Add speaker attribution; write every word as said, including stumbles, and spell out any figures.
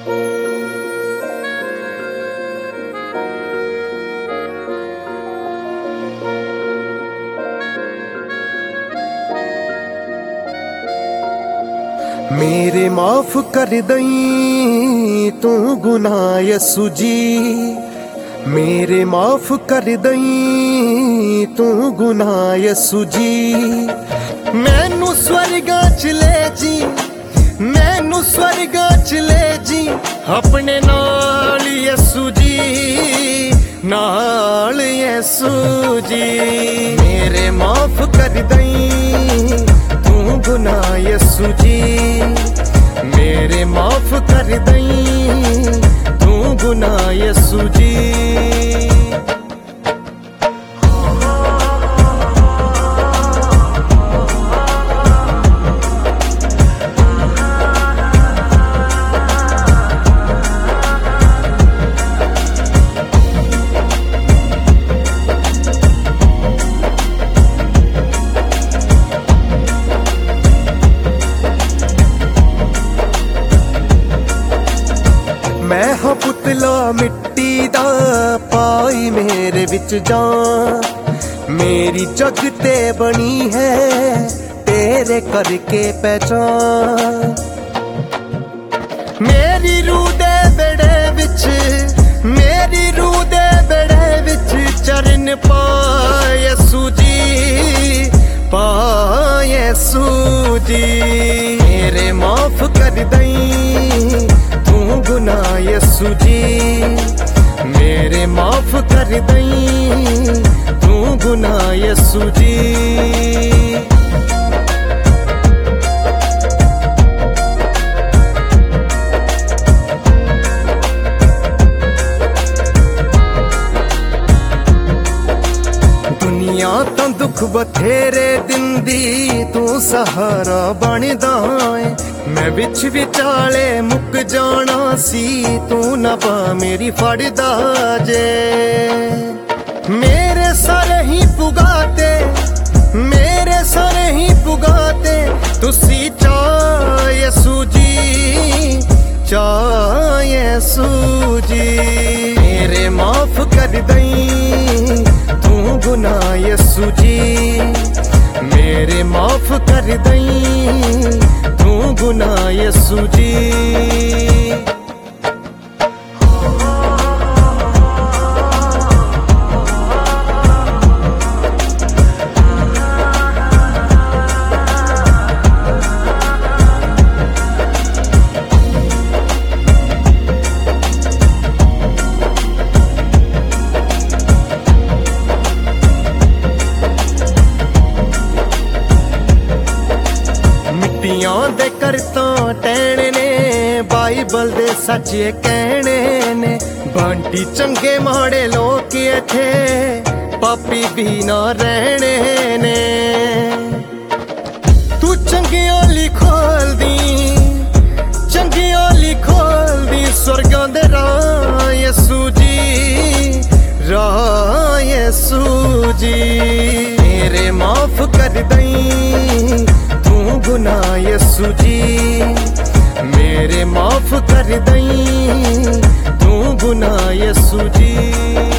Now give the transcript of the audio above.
Speaker 1: मेरे माफ कर दई तू गुनाह यसु जी, मेरे माफ कर दई तू गुनाह यसु जी। मैनू स्वर्गा च ले जी, मैनू स्वर्गा च ले जी, अपने नाल यसु जी, नाल यसु जी। मेरे माफ कर दई तू गुनाह यसु जी, मेरे माफ कर दई तू गुनाह यसु जी। मैं हाँ पुतला मिट्टी दा, पाई मेरे विच जान, मेरी जग ते बनी है तेरे करके पहचान। मेरी रूह दे बेड़े विच, मेरी रूह दे बेड़े विच चरण पाए यसु जी, पाए यसु जी। मेरे माफ कर दई गुनाह यसु जी, मेरे माफ कर दई तू गुनाह यसु जी। दुनिया तो दुख बथेरे दिंदी, तू सहारा बनदा है। मैं बिच विचाले मुक जाना सी, तू ना पा मेरी फड़दा जे। मेरे सारे ही पुगाते, मेरे सारे ही पुगाते, तुसी चाह यसु जी, चाह यसु जी। मेरे माफ कर दई तू गुनाह यसु जी, मेरे माफ कर दई तू गुनाह यसु जी। दे करता टहने ने, बाइबल दे सच कहने ने। बांटी चंगे माड़े लोग इत्थे, पापी भी ना रहने ने। तू चंगियां लिखोल दी, चंगियां लिखोल दी, स्वर्गां दे राह यसु जी, राह यसु जी। मेरे माफ कर दई गुनाह यसु जी, मेरे माफ कर दई तू गुनाह यसु जी।